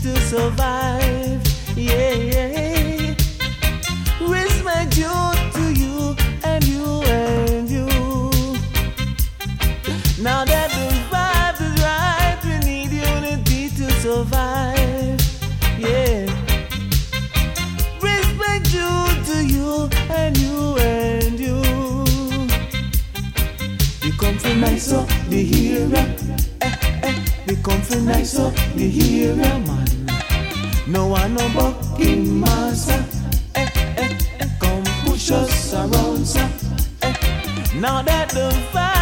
to survive. Yeah, yeah. Respect due to you and you and you. Now that the vibe is right, we need unity to survive. Yeah. Respect due to you and you and you. We come from nice up the hero. We come from nice up the hero, man. No one no bucking master. Come push us around, sir. Now that the fire